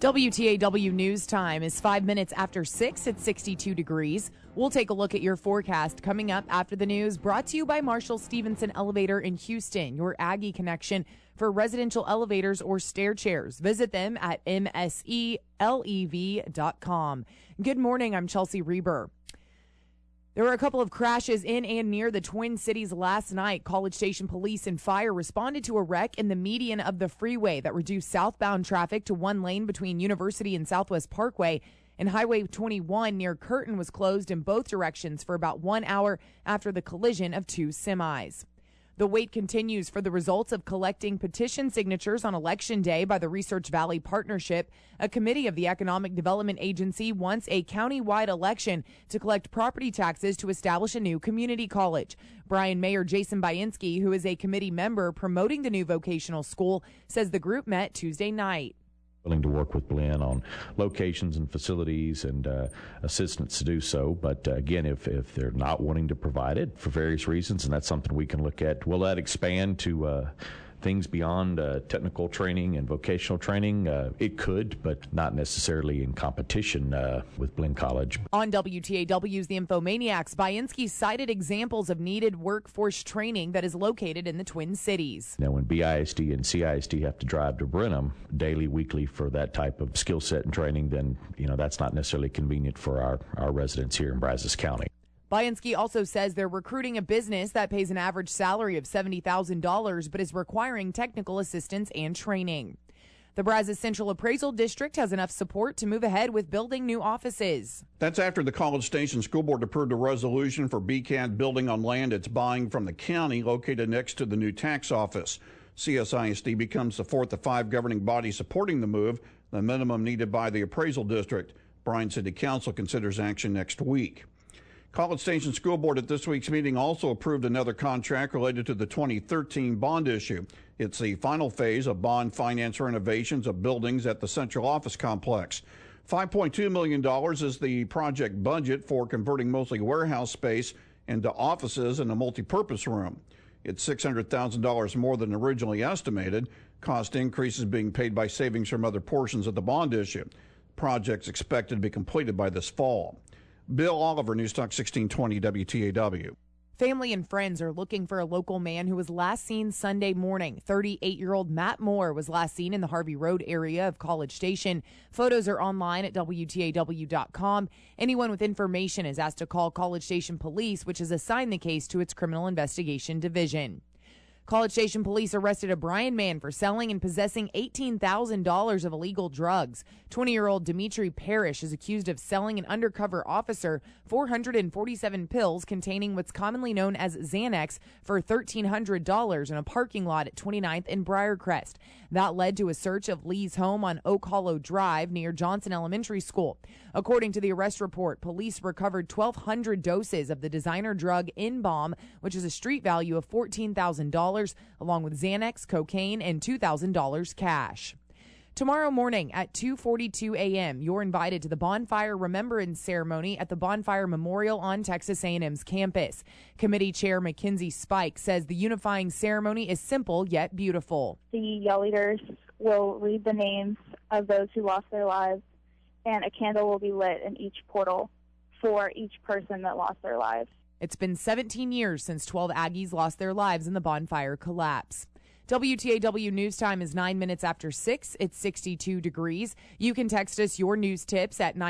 WTAW News Time is 5 minutes after 6 at 62 degrees. We'll take a look at your forecast coming up after the news, brought to you by Marshall Stevenson Elevator in Houston, your Aggie connection for residential elevators or stair chairs. Visit them at mselev.com. Good morning, I'm Chelsea Reber. There were a couple of crashes in and near the Twin Cities last night. College Station police and fire responded to a wreck in the median of the freeway that reduced southbound traffic to one lane between University and Southwest Parkway. And Highway 21 near Curtin was closed in both directions for about 1 hour after the collision of two semis. The wait continues for the results of collecting petition signatures on Election Day by the Research Valley Partnership. A committee of the Economic Development Agency wants a county-wide election to collect property taxes to establish a new community college. Bryan Mayor Jason Bainski, who is a committee member promoting the new vocational school, says the group met Tuesday night. Willing to work with Blinn on locations and facilities and assistance to do so. But again, if they're not wanting to provide it for various reasons, and that's something we can look at, will that expand to things beyond technical training and vocational training? It could, but not necessarily in competition with Blinn College. On WTAW's The Infomaniacs, Bainski cited examples of needed workforce training that is located in the Twin Cities. Now, when BISD and CISD have to drive to Brenham daily, weekly for that type of skill set and training, then that's not necessarily convenient for our residents here in Brazos County. Bainski also says they're recruiting a business that pays an average salary of $70,000 but is requiring technical assistance and training. The Brazos Central Appraisal District has enough support to move ahead with building new offices. That's after the College Station School Board approved a resolution for BCAD building on land it's buying from the county located next to the new tax office. CSISD becomes the fourth of five governing bodies supporting the move, the minimum needed by the appraisal district. Bryan City Council considers action next week. College Station School Board at this week's meeting also approved another contract related to the 2013 bond issue. It's the final phase of bond finance renovations of buildings at the Central Office Complex. $5.2 million is the project budget for converting mostly warehouse space into offices and a multi-purpose room. It's $600,000 more than originally estimated. Cost increases being paid by savings from other portions of the bond issue. Project's expected to be completed by this fall. Bill Oliver, News Talk 1620 WTAW. Family and friends are looking for a local man who was last seen Sunday morning. 38-year-old Matt Moore was last seen in the Harvey Road area of College Station. Photos are online at WTAW.com. Anyone with information is asked to call College Station Police, which has assigned the case to its Criminal Investigation Division. College Station police arrested a Bryan man for selling and possessing $18,000 of illegal drugs. 20-year-old Dimitri Parrish is accused of selling an undercover officer 447 pills containing what's commonly known as Xanax for $1,300 in a parking lot at 29th and Briarcrest. That led to a search of Lee's home on Oak Hollow Drive near Johnson Elementary School. According to the arrest report, police recovered 1,200 doses of the designer drug N-Bomb, which is a street value of $14,000. Along with Xanax, cocaine, and $2,000 cash. Tomorrow morning at 2:42 a.m., you're invited to the Bonfire Remembrance Ceremony at the Bonfire Memorial on Texas A&M's campus. Committee Chair Mackenzie Spike says the unifying ceremony is simple yet beautiful. The Yell Leaders will read the names of those who lost their lives, and a candle will be lit in each portal for each person that lost their lives. It's been 17 years since 12 Aggies lost their lives in the bonfire collapse. WTAW News Time is 9 minutes after 6. It's 62 degrees. You can text us your news tips at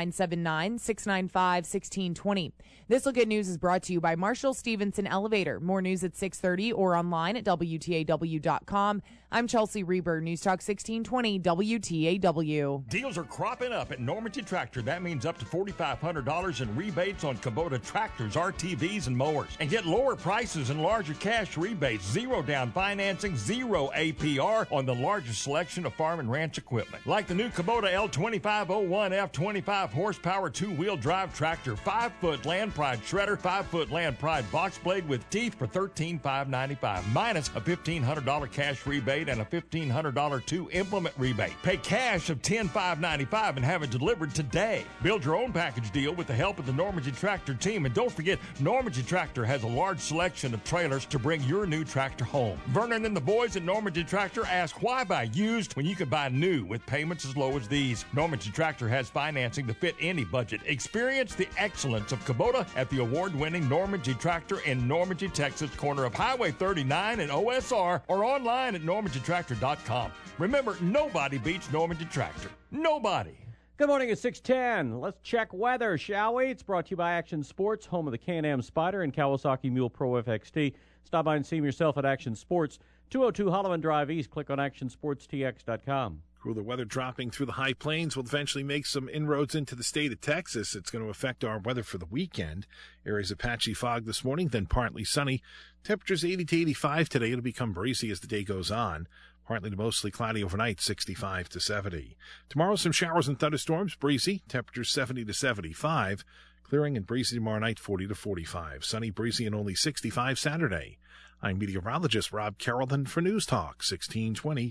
979-695-1620. This Look at News is brought to you by Marshall Stevenson Elevator. More news at 6:30 or online at WTAW.com. I'm Chelsea Reber, News Talk 1620 WTAW. Deals are cropping up at Normandy Tractor. That means up to $4,500 in rebates on Kubota tractors, RTVs, and mowers. And get lower prices and larger cash rebates, zero down financing, zero APR on the largest selection of farm and ranch equipment. Like the new Kubota L2501 F25 horsepower two-wheel drive tractor, 5-foot Land Pride shredder, 5-foot Land Pride box blade with teeth for $13,595, minus a $1,500 cash rebate and a $1,500 two-implement rebate. Pay cash of $10,595 and have it delivered today. Build your own package deal with the help of the Normandy Tractor team. And don't forget, Normandy Tractor has a large selection of trailers to bring your new tractor home. Vernon and the boys in at Normandy Tractor ask why buy used when you can buy new with payments as low as these. Normandy Tractor has financing to fit any budget. Experience the excellence of Kubota at the award-winning Normandy Tractor in Normandy, Texas, corner of Highway 39 and OSR, or online at normandytractor.com. Remember, nobody beats Normandy Tractor. Nobody. Good morning at 6:10. Let's check weather, shall we? It's brought to you by Action Sports, home of the Can-Am Spyder and Kawasaki Mule Pro FXT. Stop by and see them yourself at Action Sports, 202 Holloman Drive East. Click on actionsportstx.com. Cooler weather dropping through the high plains will eventually make some inroads into the state of Texas. It's going to affect our weather for the weekend. Areas of patchy fog this morning, then partly sunny. Temperatures 80 to 85 today. It'll become breezy as the day goes on. Partly to mostly cloudy overnight, 65 to 70. Tomorrow, some showers and thunderstorms, breezy. Temperatures 70 to 75. Clearing and breezy tomorrow night, 40 to 45. Sunny, breezy, and only 65 Saturday. I'm meteorologist Rob Carrollton for News Talk 1620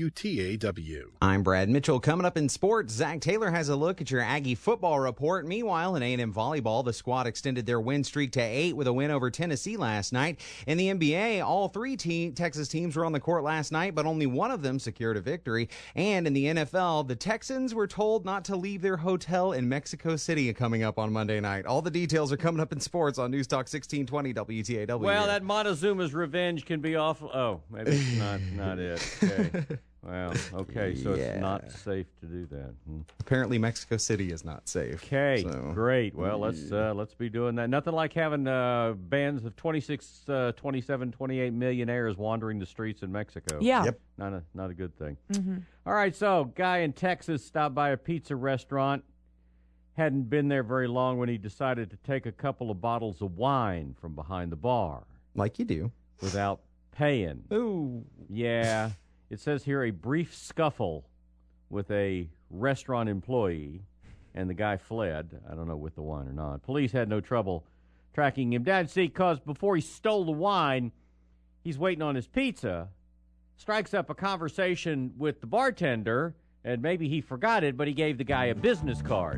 WTAW. I'm Brad Mitchell. Coming up in sports, Zach Taylor has a look at your Aggie football report. Meanwhile, in A&M volleyball, the squad extended their win streak to 8 with a win over Tennessee last night. In the NBA, all three Texas teams were on the court last night, but only one of them secured a victory. And in the NFL, the Texans were told not to leave their hotel in Mexico City coming up on Monday night. All the details are coming up in sports on News Talk 1620 WTAW. Well, that Montezuma's revenge can be awful. Oh, maybe it's not it. Okay. Well, okay, so it's not safe to do that. Apparently, Mexico City is not safe. Okay, so. Great. Well, let's be doing that. Nothing like having bands of 26, 27, 28 millionaires wandering the streets in Mexico. Yeah. Yep. Not a good thing. Mm-hmm. All right, so guy in Texas stopped by a pizza restaurant. Hadn't been there very long when he decided to take a couple of bottles of wine from behind the bar. Like you do. Without paying. Ooh. Yeah. It says here a brief scuffle with a restaurant employee, and the guy fled. I don't know with the wine or not. Police had no trouble tracking him down. See, because before he stole the wine, he's waiting on his pizza, strikes up a conversation with the bartender, and maybe he forgot it, but he gave the guy a business card.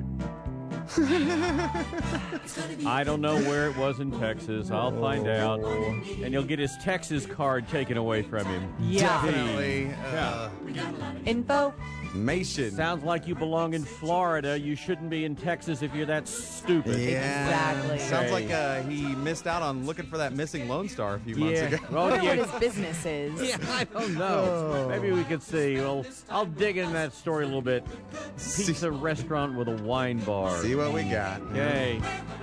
I don't know where it was in Texas. I'll find out. And he'll get his Texas card taken away from him. Yeah. Definitely. Info. Information. Sounds like you belong in Florida. You shouldn't be in Texas if you're that stupid. Yeah. Exactly. Sounds like he missed out on looking for that missing Lone Star a few months ago. I wonder what his business is. Yeah, I don't know. Maybe we could see. Well, I'll dig in that story a little bit. Pizza restaurant with a wine bar. See what we got. Okay.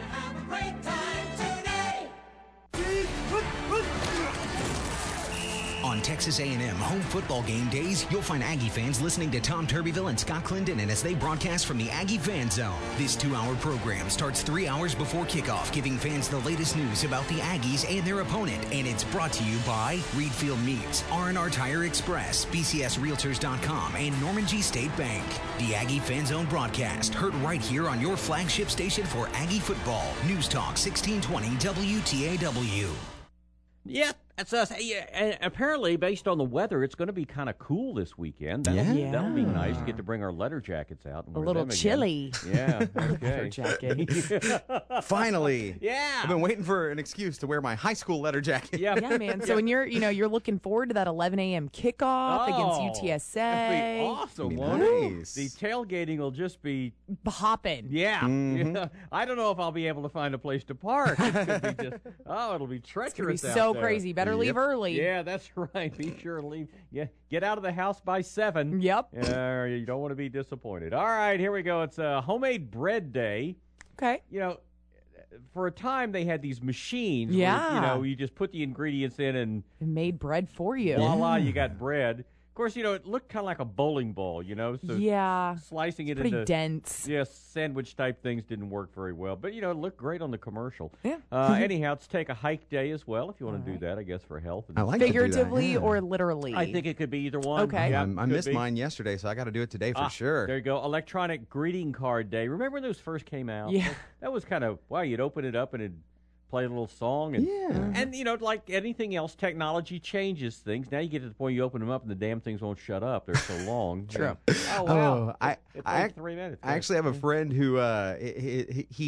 On Texas A&M home football game days, you'll find Aggie fans listening to Tom Turbyville and Scott Clinton and as they broadcast from the Aggie Fan Zone. This 2-hour program starts 3 hours before kickoff, giving fans the latest news about the Aggies and their opponent. And it's brought to you by Reed Field Meats, R&R Tire Express, BCSRealtors.com, and Norman G. State Bank. The Aggie Fan Zone broadcast, heard right here on your flagship station for Aggie football. News Talk 1620 WTAW. Yep. That's us. Hey, and apparently, based on the weather, it's going to be kind of cool this weekend. That'll be nice to get to bring our letter jackets out. And A wear little them again. chilly. Yeah. Okay. Letter jacket. Finally. Yeah. I've been waiting for an excuse to wear my high school letter jacket. Yeah, Yeah, man. So when you're looking forward to that 11 a.m. kickoff against UTSA. That'd be awesome, Be won't it? nice. The tailgating will just be Hopping. yeah. I don't know if I'll be able to find a place to park. It could be just it'll be treacherous. It's going to be out so there. crazy. Better leave early. Yeah, that's right. Be sure to leave. Yeah, get out of the house by 7. Yep. You don't want to be disappointed. All right, here we go. It's a homemade bread day. Okay. You know, for a time they had these machines. Yeah. Where, you just put the ingredients in and It made bread for you. voila, you got bread. Of course, it looked kind of like a bowling ball, So Yeah. slicing it Pretty into dense. sandwich type things didn't work very well. But, it looked great on the commercial. Yeah. Anyhow, it's take a hike day as well if you want to do that, I guess, for health. I like to do that, Figuratively yeah. or literally? I think it could be either one. Okay. Yeah, I could missed be. mine yesterday, so I got to do it today for sure. There you go. Electronic greeting card day. Remember when those first came out? Yeah. That was kind of, wow, you'd open it up and it'd play a little song. And, and like anything else, technology changes things. Now you get to the point you open them up and the damn things won't shut up. They're so long. True. Oh, wow. I It's like 3 minutes. I actually have a friend who he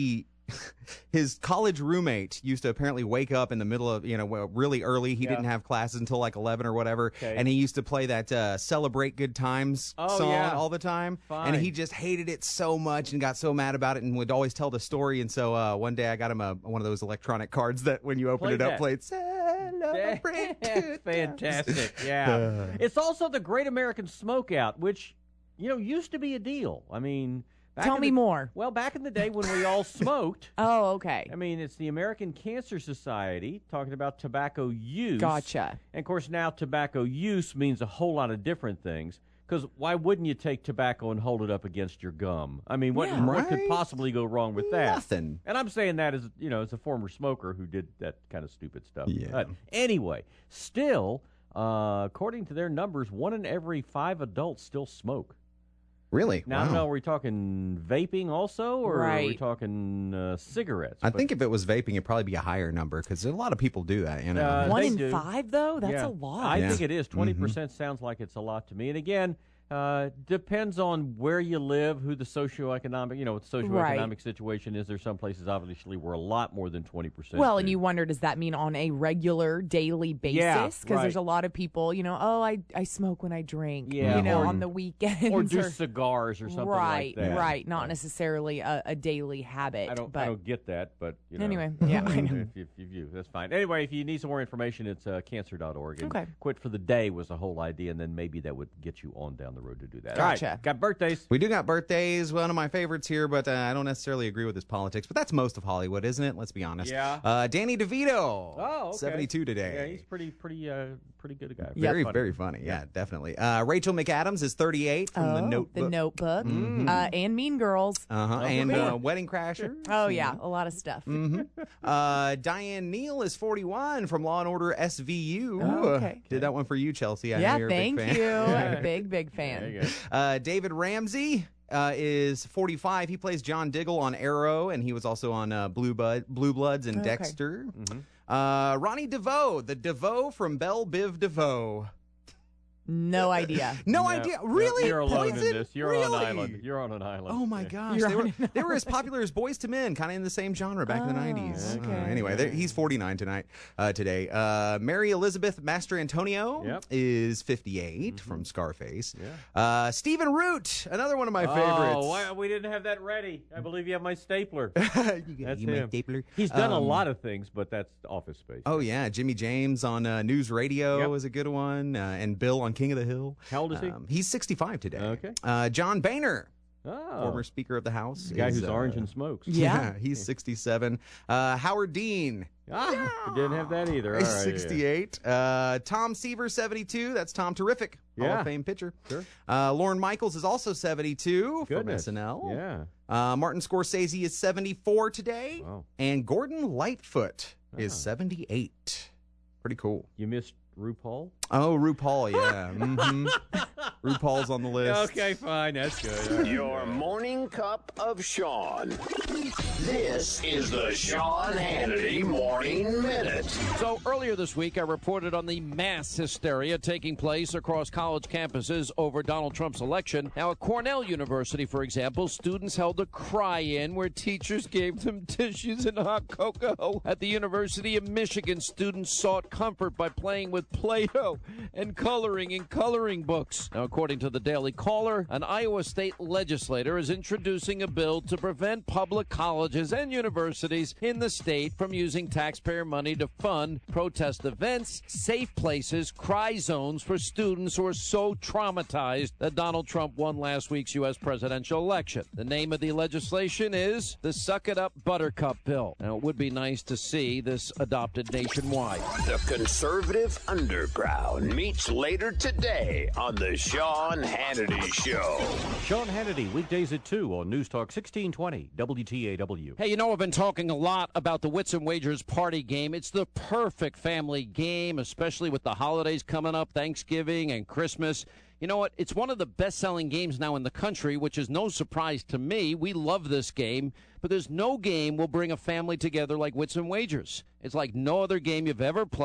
His college roommate used to apparently wake up in the middle of, really early. He didn't have classes until like 11 or whatever. Okay. And he used to play that Celebrate Good Times song all the time. Fine. And he just hated it so much and got so mad about it and would always tell the story. And so one day I got him one of those electronic cards that when you open Play it up, that. played Celebrate Good Fantastic. Yeah. It's also the Great American Smokeout, which, used to be a deal. I mean, Tell me more. Well, back in the day when we all smoked. Oh, okay. I mean, it's the American Cancer Society talking about tobacco use. Gotcha. And, of course, now tobacco use means a whole lot of different things. Because why wouldn't you take tobacco and hold it up against your gum? I mean, what could possibly go wrong with that? Nothing. And I'm saying that as, as a former smoker who did that kind of stupid stuff. Yeah. But anyway, still, according to their numbers, 1 in every 5 adults still smoke. Really? Now, I don't know, are we talking vaping also, or are we talking cigarettes? I think if it was vaping, it'd probably be a higher number because a lot of people do that. 1 in 5, though? That's a lot. I think it is. 20% sounds like it's a lot to me. And again, depends on where you live, who the socioeconomic situation is. There's some places, obviously, where a lot more than 20%. Well, and you wonder, does that mean on a regular, daily basis? Because there's a lot of people, I smoke when I drink, on the weekends. Or do cigars or something like that. Right. Not necessarily a daily habit. I don't get that, but, Anyway, yeah, I know. If you that's fine. Anyway, if you need some more information, it's cancer.org. And Okay. Quit for the day was the whole idea, and then maybe that would get you on down the road to do that. Gotcha. All right, got birthdays. We do got birthdays. One of my favorites here, but I don't necessarily agree with his politics. But that's most of Hollywood, isn't it? Let's be honest. Yeah. Danny DeVito. Oh, okay. 72 today. Yeah, he's pretty good guy. Very funny. Yeah, definitely. Rachel McAdams is 38 from The Notebook. The Notebook. And Mean Girls. And Wedding Crashers. Oh, yeah. A lot of stuff. Diane Neal is 41 from Law & Order SVU. Oh, okay. Did that one for you, Chelsea. I know Yeah, you're thank a big fan. you. Big fan. There you go. David Ramsey is 45. He plays John Diggle on Arrow, and he was also on Blue Bloods and Dexter. Ronnie DeVoe, the DeVoe from Belle Biv DeVoe. No idea. No idea. Really? You're alone Poison? in this. You're really? on an island. You're on an island. Oh, my gosh. You're They were as popular as Boyz II Men, kind of in the same genre back in the 90s. Okay. Anyway, he's 49 today. Mary Elizabeth Mastrantonio is 58 from Scarface. Stephen Root, another one of my favorites. Oh, why we didn't have that ready? I believe you have my stapler. That's him. Stapler. He's done a lot of things, but that's Office Space. Oh, yeah. Jimmy James on News Radio is a good one. And Bill on King of the Hill. How old is he? He's 65 today. Okay. John Boehner, former Speaker of the House. The guy who's orange and smokes. Yeah, he's 67. Howard Dean. We didn't have that either. All He's right, 68. Tom Seaver, 72. That's Tom Terrific, Hall of Fame pitcher. Sure. Lorne Michaels is also 72 Goodness. from SNL. Yeah. Martin Scorsese is 74 today. Wow. And Gordon Lightfoot is 78. Pretty cool. You missed RuPaul? Oh, RuPaul, yeah. RuPaul's on the list. Okay, fine. That's good. Right. Your morning cup of Sean. This is the Sean Hannity Morning Minute. So earlier this week, I reported on the mass hysteria taking place across college campuses over Donald Trump's election. Now, at Cornell University, for example, students held a cry-in where teachers gave them tissues and hot cocoa. At the University of Michigan, students sought comfort by playing with Play-Doh and coloring in coloring books. Now, according to the Daily Caller, an Iowa state legislator is introducing a bill to prevent public colleges and universities in the state from using taxpayer money to fund protest events, safe places, cry zones for students who are so traumatized that Donald Trump won last week's U.S. presidential election. The name of the legislation is the Suck It Up Buttercup Bill. Now, it would be nice to see this adopted nationwide. The conservative underground meets later today on the Sean Hannity Show. Sean Hannity, weekdays at 2 on News Talk 1620 WTAW. Hey, I've been talking a lot about the Wits and Wagers party game. It's the perfect family game, especially with the holidays coming up, Thanksgiving and Christmas. You know what? It's one of the best-selling games now in the country, which is no surprise to me. We love this game, but there's no game will bring a family together like Wits and Wagers. It's like no other game you've ever played.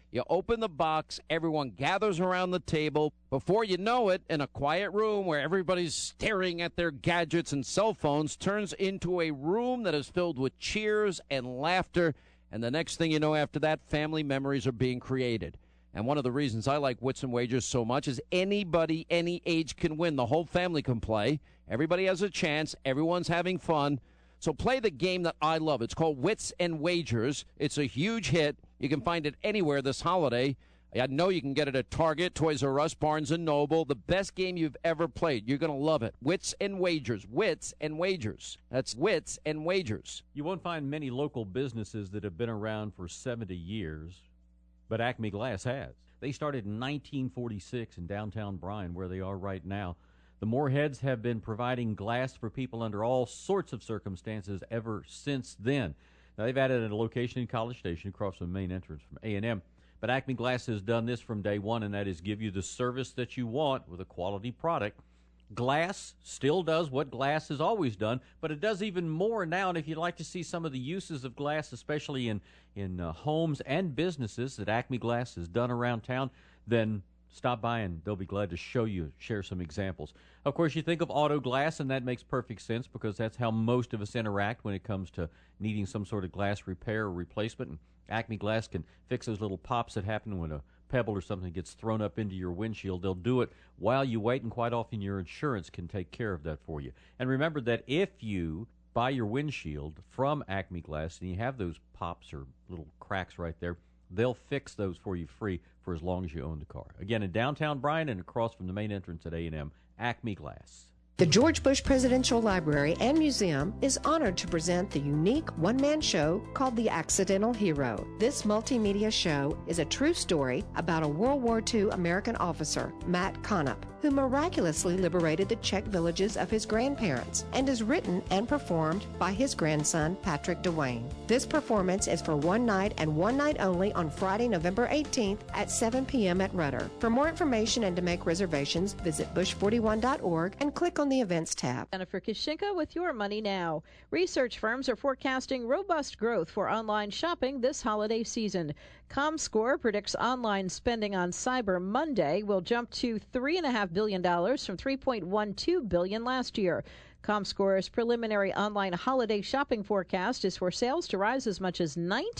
You open the box, everyone gathers around the table. Before you know it, in a quiet room where everybody's staring at their gadgets and cell phones turns into a room that is filled with cheers and laughter. And the next thing you know after that, family memories are being created. And one of the reasons I like Wits and Wagers so much is anybody, any age can win. The whole family can play. Everybody has a chance. Everyone's having fun. So play the game that I love. It's called Wits and Wagers. It's a huge hit. You can find it anywhere this holiday. I know you can get it at Target, Toys R Us, Barnes & Noble. The best game you've ever played. You're going to love it. Wits and Wagers. Wits and Wagers. That's Wits and Wagers. You won't find many local businesses that have been around for 70 years, but Acme Glass has. They started in 1946 in downtown Bryan, where they are right now. The Moorheads have been providing glass for people under all sorts of circumstances ever since then. Now, they've added a location in College Station across the main entrance from A&M. But Acme Glass has done this from day one, and that is give you the service that you want with a quality product. Glass still does what glass has always done, but it does even more now. And if you'd like to see some of the uses of glass, especially in homes and businesses that Acme Glass has done around town, then stop by and they'll be glad to show you, share some examples. Of course, you think of auto glass, and that makes perfect sense because that's how most of us interact when it comes to needing some sort of glass repair or replacement. And Acme Glass can fix those little pops that happen when a pebble or something gets thrown up into your windshield. They'll do it while you wait, and quite often your insurance can take care of that for you. And remember that if you buy your windshield from Acme Glass and you have those pops or little cracks right there, they'll fix those for you free for as long as you own the car. Again, in downtown Bryan and across from the main entrance at A&M, Acme Glass. The George Bush Presidential Library and Museum is honored to present the unique one-man show called The Accidental Hero. This multimedia show is a true story about a World War II American officer, Matt Konup, who miraculously liberated the Czech villages of his grandparents, and is written and performed by his grandson, Patrick Dwayne. This performance is for one night and one night only on Friday, November 18th at 7 p.m. at Rudder. For more information and to make reservations, visit bush41.org and click on the Events tab. Jennifer Kishinka with your Money Now. Research firms are forecasting robust growth for online shopping this holiday season. ComScore predicts online spending on Cyber Monday will jump to $3.5 billion from $3.12 billion last year. ComScore's preliminary online holiday shopping forecast is for sales to rise as much as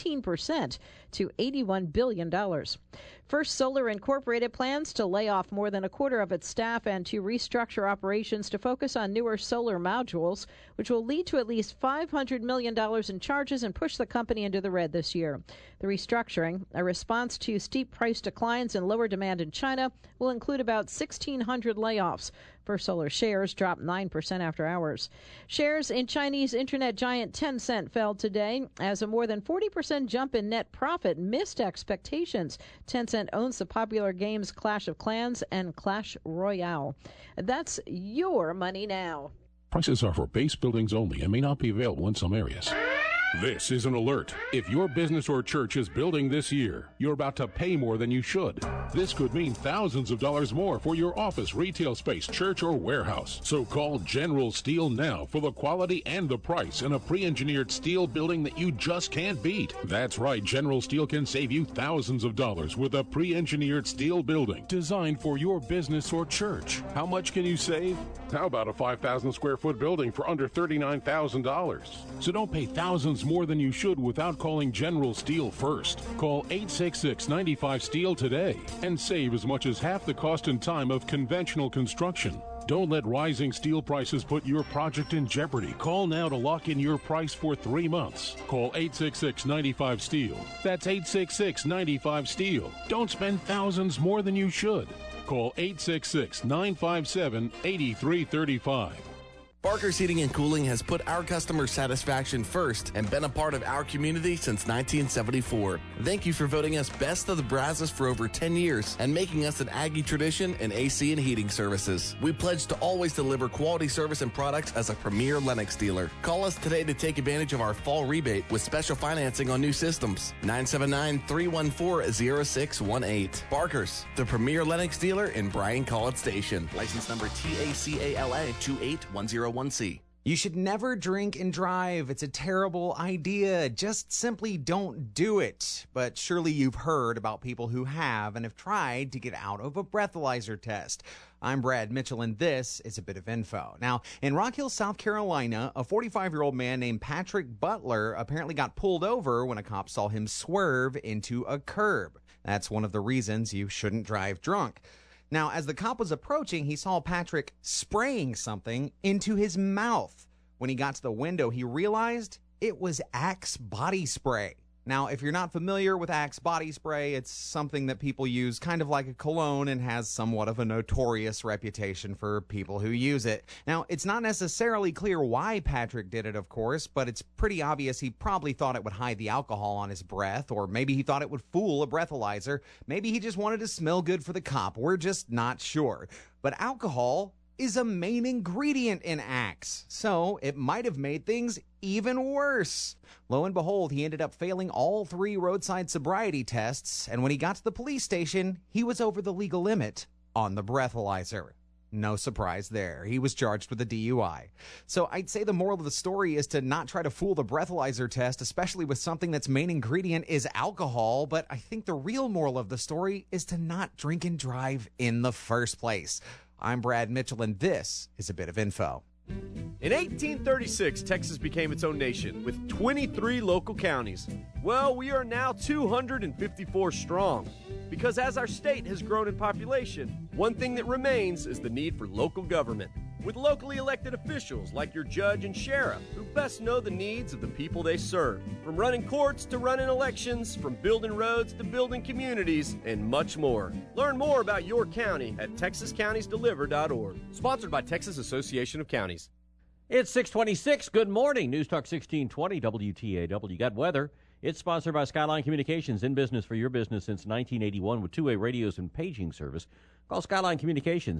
19% to $81 billion. First Solar Incorporated plans to lay off more than a quarter of its staff and to restructure operations to focus on newer solar modules, which will lead to at least $500 million in charges and push the company into the red this year. The restructuring, a response to steep price declines and lower demand in China, will include about 1,600 layoffs. First Solar shares dropped 9% after hours. Shares in Chinese internet giant Tencent fell today as a more than 40% jump in net profit missed expectations. Tencent owns the popular games Clash of Clans and Clash Royale. That's your Money Now. Prices are for base buildings only and may not be available in some areas. This is an alert. If your business or church is building this year, you're about to pay more than you should. This could mean thousands of dollars more for your office, retail space, church, or warehouse. So call General Steel now for the quality and the price in a pre-engineered steel building that you just can't beat. That's right, General Steel can save you thousands of dollars with a pre-engineered steel building designed for your business or church. How much can you save? How about a 5,000 square foot building for under $39,000? So don't pay thousands more than you should without calling General Steel first. Call 866-95-STEEL today and save as much as half the cost and time of conventional construction. Don't let rising steel prices put your project in jeopardy. Call now to lock in your price for 3 months. Call 866-95-STEEL. That's 866-95-STEEL. Don't spend thousands more than you should. Call 866-957-8335. Barker's Heating and Cooling has put our customer satisfaction first and been a part of our community since 1974. Thank you for voting us Best of the Brazos for over 10 years and making us an Aggie tradition in AC and heating services. We pledge to always deliver quality service and products as a premier Lennox dealer. Call us today to take advantage of our fall rebate with special financing on new systems. 979-314-0618. Barker's, the premier Lennox dealer in Bryan College Station. License number TACALA 28101C. You should never drink and drive. It's a terrible idea. Just simply don't do it. But surely you've heard about people who have and have tried to get out of a breathalyzer test. I'm Brad Mitchell, and this is a bit of info. Now, in Rock Hill, South Carolina, a 45-year-old man named Patrick Butler apparently got pulled over when a cop saw him swerve into a curb. That's one of the reasons you shouldn't drive drunk. Now, as the cop was approaching, he saw Patrick spraying something into his mouth. When he got to the window, he realized it was Axe body spray. Now, if you're not familiar with Axe body spray, it's something that people use kind of like a cologne and has somewhat of a notorious reputation for people who use it. Now, it's not necessarily clear why Patrick did it, of course, but it's pretty obvious he probably thought it would hide the alcohol on his breath, or maybe he thought it would fool a breathalyzer. Maybe he just wanted to smell good for the cop. We're just not sure. But alcohol is a main ingredient in Axe, so it might have made things even worse. Lo and behold, he ended up failing all 3 roadside sobriety tests, and when he got to the police station, he was over the legal limit on the breathalyzer. No surprise there. He was charged with a DUI. So I'd say the moral of the story is to not try to fool the breathalyzer test, especially with something that's main ingredient is alcohol. But I think the real moral of the story is to not drink and drive in the first place. I'm Brad Mitchell, and this is a bit of info. In 1836, Texas became its own nation with 23 local counties. Well, we are now 254 strong. Because as our state has grown in population, one thing that remains is the need for local government. With locally elected officials like your judge and sheriff, who best know the needs of the people they serve. From running courts to running elections, from building roads to building communities, and much more. Learn more about your county at TexasCountiesDeliver.org. Sponsored by Texas Association of Counties. It's 6:26. Good morning. News Talk 1620 WTAW. Got weather. It's sponsored by Skyline Communications, in business for your business since 1981 with two-way radios and paging service. Call Skyline Communications,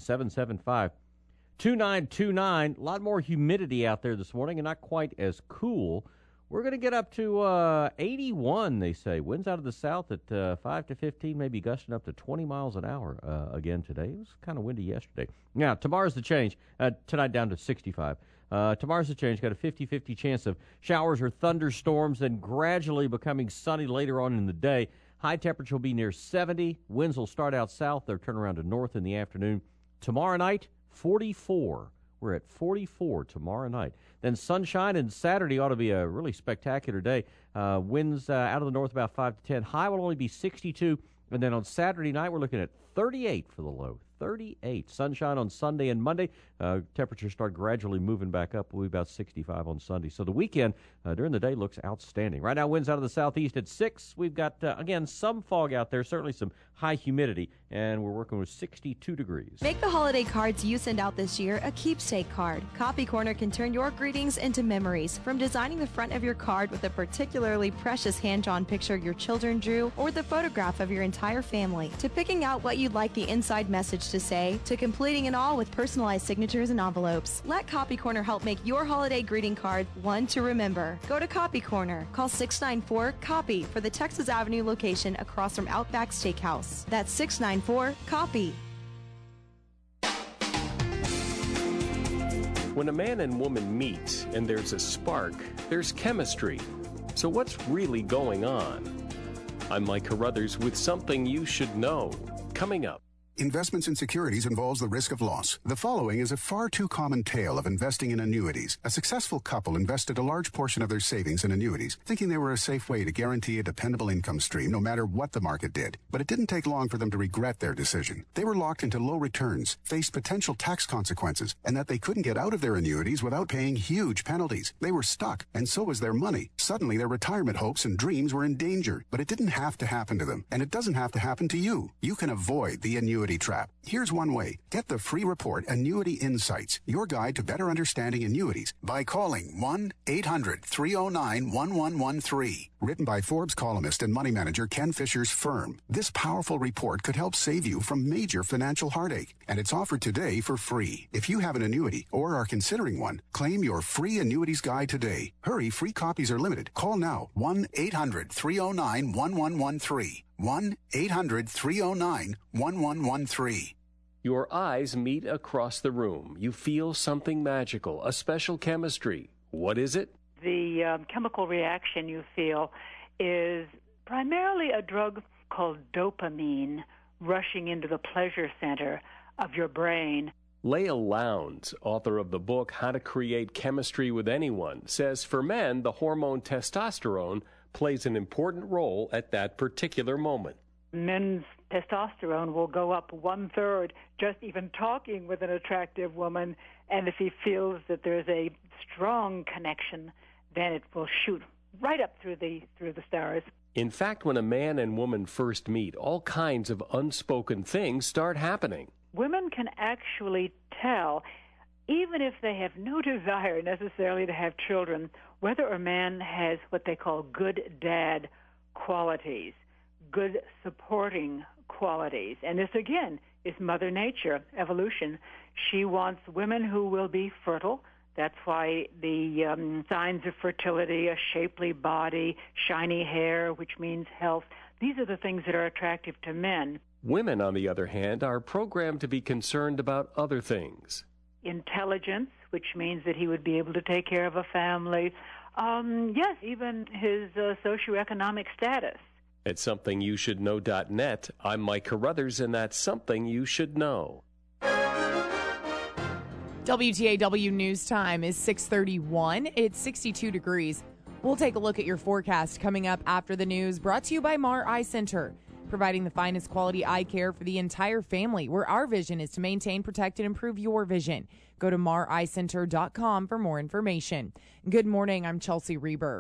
775-2929. A lot more humidity out there this morning and not quite as cool. We're going to get up to 81, they say. Winds out of the south at 5 to 15, maybe gusting up to 20 miles an hour again today. It was kind of windy yesterday. Now, tomorrow's the change. Tonight down to 65. Tomorrow's the change. Got a 50-50 chance of showers or thunderstorms, then gradually becoming sunny later on in the day. High temperature will be near 70. Winds will start out south. They'll turn around to north in the afternoon. Tomorrow night, 44. We're at 44 tomorrow night. Then sunshine, and Saturday ought to be a really spectacular day. Winds out of the north about 5 to 10. High will only be 62. And then on Saturday night, we're looking at 38 for the low. 38. Sunshine on Sunday and Monday. Temperatures start gradually moving back up. We'll be about 65 on Sunday. So the weekend during the day looks outstanding. Right now, winds out of the southeast at 6. We've got, again, some fog out there, certainly some high humidity, and we're working with 62 degrees. Make the holiday cards you send out this year a keepsake card. Copy Corner can turn your greetings into memories. From designing the front of your card with a particularly precious hand-drawn picture your children drew, or the photograph of your entire family, to picking out what you'd like the inside message to say, to completing it all with personalized signatures and envelopes. Let Copy Corner help make your holiday greeting card one to remember. Go to Copy Corner. Call 694-COPY for the Texas Avenue location across from Outback Steakhouse. That's 694-COPY. When a man and woman meet and there's a spark, there's chemistry. So what's really going on? I'm Mike Carruthers with something you should know. Coming up. Investments in securities involves the risk of loss. The following is a far too common tale of investing in annuities. A successful couple invested a large portion of their savings in annuities, thinking they were a safe way to guarantee a dependable income stream no matter what the market did. But it didn't take long for them to regret their decision. They were locked into low returns, faced potential tax consequences, and that they couldn't get out of their annuities without paying huge penalties. They were stuck, and so was their money. Suddenly, their retirement hopes and dreams were in danger. But it didn't have to happen to them, and it doesn't have to happen to you. You can avoid the annuity trap. Here's one way. Get the free report, Annuity Insights, your guide to better understanding annuities, by calling 1-800-309-1113. Written by Forbes columnist and money manager Ken Fisher's firm. This powerful report could help save you from major financial heartache, and it's offered today for free. If you have an annuity or are considering one, claim your free annuities guide today. Hurry, free copies are limited. Call now, 1-800-309-1113. 1-800-309-1113. Your eyes meet across the room. You feel something magical, a special chemistry. What is it? The chemical reaction you feel is primarily a drug called dopamine rushing into the pleasure center of your brain. Leah Lowndes, author of the book How to Create Chemistry with Anyone, says for men, the hormone testosterone plays an important role at that particular moment. Men's testosterone will go up 1/3 just even talking with an attractive woman, and if he feels that there's a strong connection, then it will shoot right up through the stars. In fact, when a man and woman first meet, all kinds of unspoken things start happening. Women can actually tell, even if they have no desire necessarily to have children, whether a man has what they call good dad qualities, good supporting qualities. And this, again, is Mother Nature, evolution. She wants women who will be fertile. That's why the signs of fertility, a shapely body, shiny hair, which means health, these are the things that are attractive to men. Women, on the other hand, are programmed to be concerned about other things. Intelligence, which means that he would be able to take care of a family. Yes, even his socioeconomic status. At SomethingYouShouldKnow.net, I'm Mike Carruthers, and that's Something You Should Know. WTAW News Time is 6:31. It's 62 degrees. We'll take a look at your forecast coming up after the news, brought to you by Mar Eye Center, providing the finest quality eye care for the entire family, where our vision is to maintain, protect, and improve your vision. Go to mareyecenter.com for more information. Good morning. I'm Chelsea Reber.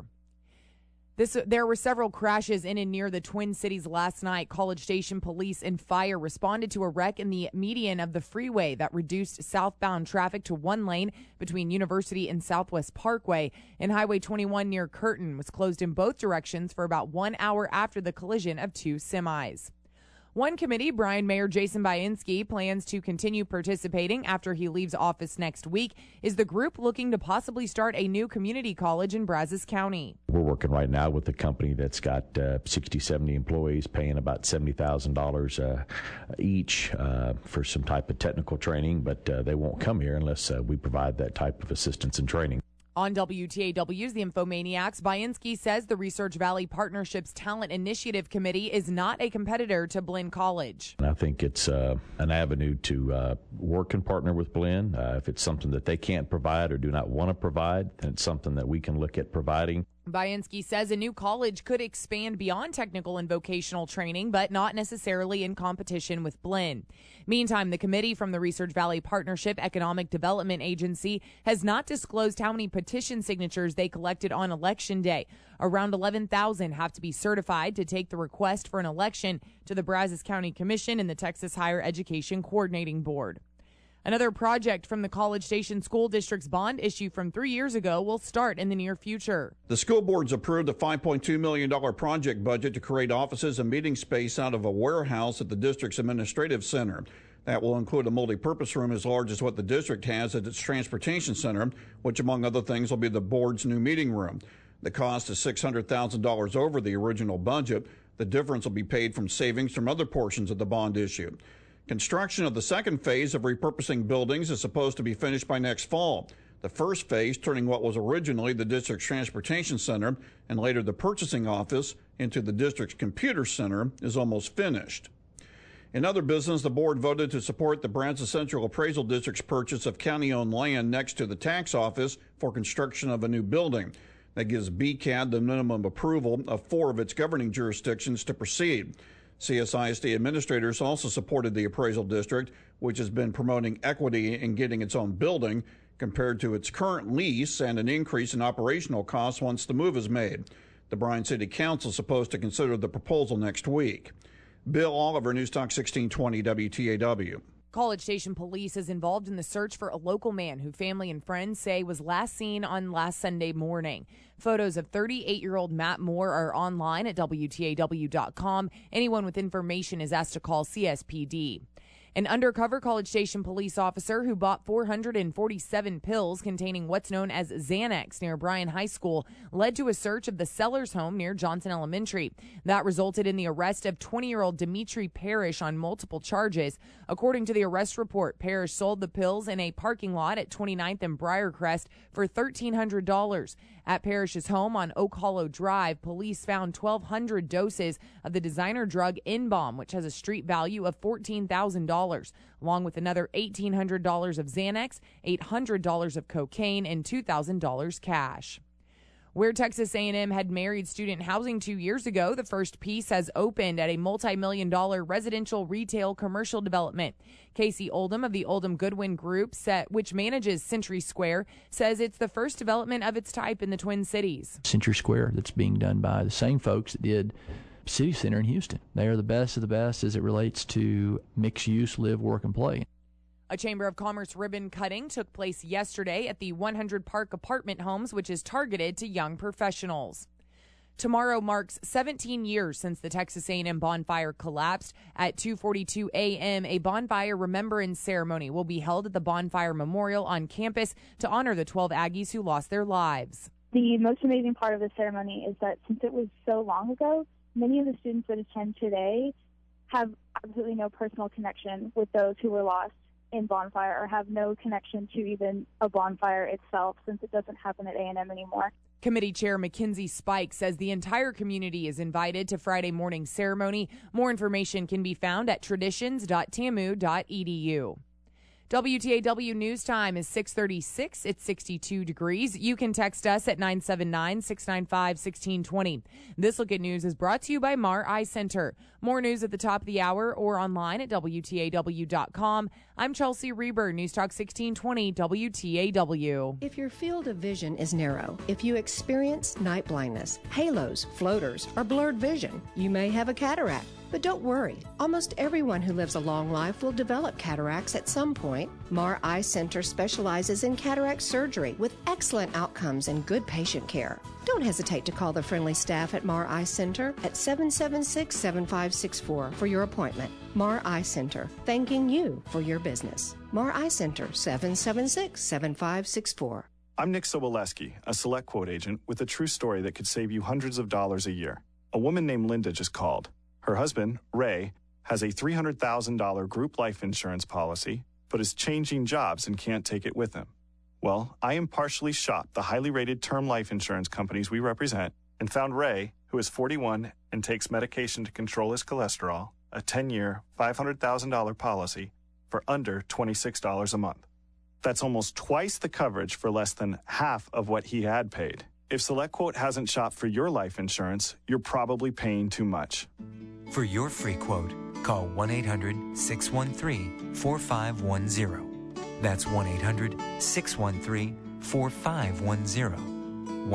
There were several crashes in and near the Twin Cities last night. College Station police and fire responded to a wreck in the median of the freeway that reduced southbound traffic to one lane between University and Southwest Parkway. And Highway 21 near Curtin was closed in both directions for about 1 hour after the collision of two semis. One committee, Bryan Mayor Jason Bainski, plans to continue participating after he leaves office next week, is the group looking to possibly start a new community college in Brazos County. We're working right now with a company that's got 60, 70 employees paying about $70,000 each for some type of technical training, but they won't come here unless we provide that type of assistance and training. On WTAW's The Infomaniacs, Bainski says the Research Valley Partnership's Talent Initiative Committee is not a competitor to Blinn College. I think it's an avenue to work and partner with Blinn. If it's something that they can't provide or do not want to provide, then it's something that we can look at providing. Bainski says a new college could expand beyond technical and vocational training, but not necessarily in competition with Blinn. Meantime, the committee from the Research Valley Partnership Economic Development Agency has not disclosed how many petition signatures they collected on Election Day. Around 11,000 have to be certified to take the request for an election to the Brazos County Commission and the Texas Higher Education Coordinating Board. Another project from the College Station School District's bond issue from 3 years ago will start in the near future. The school board's approved a $5.2 million project budget to create offices and meeting space out of a warehouse at the district's administrative center. That will include a multi-purpose room as large as what the district has at its transportation center, which, among other things, will be the board's new meeting room. The cost is $600,000 over the original budget. The difference will be paid from savings from other portions of the bond issue. Construction of the second phase of repurposing buildings is supposed to be finished by next fall. The first phase, turning what was originally the district's transportation center and later the purchasing office into the district's computer center, is almost finished. In other business, the board voted to support the Brazos Central Appraisal District's purchase of county-owned land next to the tax office for construction of a new building. That gives BCAD the minimum approval of 4 of its governing jurisdictions to proceed. CSISD administrators also supported the appraisal district, which has been promoting equity in getting its own building compared to its current lease and an increase in operational costs once the move is made. The Bryan City Council is supposed to consider the proposal next week. Bill Oliver, News Talk 1620 WTAW. College Station Police is involved in the search for a local man who family and friends say was last seen on last Sunday morning. Photos of 38-year-old Matt Moore are online at WTAW.com. Anyone with information is asked to call CSPD. An undercover College Station police officer who bought 447 pills containing what's known as Xanax near Bryan High School led to a search of the seller's home near Johnson Elementary. That resulted in the arrest of 20-year-old Dimitri Parrish on multiple charges. According to the arrest report, Parrish sold the pills in a parking lot at 29th and Briarcrest for $1,300. At Parrish's home on Oak Hollow Drive, police found 1,200 doses of the designer drug N-Bomb, which has a street value of $14,000, along with another $1,800 of Xanax, $800 of cocaine, and $2,000 cash. Where Texas A&M had married student housing 2 years ago, the first piece has opened at a multi-million-dollar residential retail commercial development. Casey Oldham of the Oldham Goodwin Group, which manages Century Square, says it's the first development of its type in the Twin Cities. Century Square that's being done by the same folks that did City Center in Houston. They are the best of the best as it relates to mixed use, live, work, and play. A Chamber of Commerce ribbon cutting took place yesterday at the 100 Park Apartment Homes, which is targeted to young professionals. Tomorrow marks 17 years since the Texas A&M bonfire collapsed. At 2:42 a.m., a bonfire remembrance ceremony will be held at the Bonfire Memorial on campus to honor the 12 Aggies who lost their lives. The most amazing part of the ceremony is that since it was so long ago, many of the students that attend today have absolutely no personal connection with those who were lost in bonfire, or have no connection to even a bonfire itself, since it doesn't happen at A&M anymore. Committee Chair Mackenzie Spike says the entire community is invited to Friday morning ceremony. More information can be found at traditions.tamu.edu. WTAW News Time is 6:36. It's 62 degrees. You can text us at 979-695-1620. This Look at News is brought to you by Mar Eye Center. More news at the top of the hour or online at WTAW.com. I'm Chelsea Reber, News Talk 1620 WTAW. If your field of vision is narrow, if you experience night blindness, halos, floaters, or blurred vision, you may have a cataract. But don't worry, almost everyone who lives a long life will develop cataracts at some point. Mar Eye Center specializes in cataract surgery with excellent outcomes and good patient care. Don't hesitate to call the friendly staff at Mar Eye Center at 776-7564 for your appointment. Mar Eye Center, thanking you for your business. Mar Eye Center, 776-7564. I'm Nick Soboleski, a Select Quote agent with a true story that could save you hundreds of dollars a year. A woman named Linda just called. Her husband, Ray, has a $300,000 group life insurance policy, but is changing jobs and can't take it with him. Well, I impartially shopped the highly rated term life insurance companies we represent and found Ray, who is 41 and takes medication to control his cholesterol, a 10-year, $500,000 policy for under $26 a month. That's almost twice the coverage for less than half of what he had paid. If SelectQuote hasn't shopped for your life insurance, you're probably paying too much. For your free quote, call 1-800-613-4510. That's 1-800-613-4510.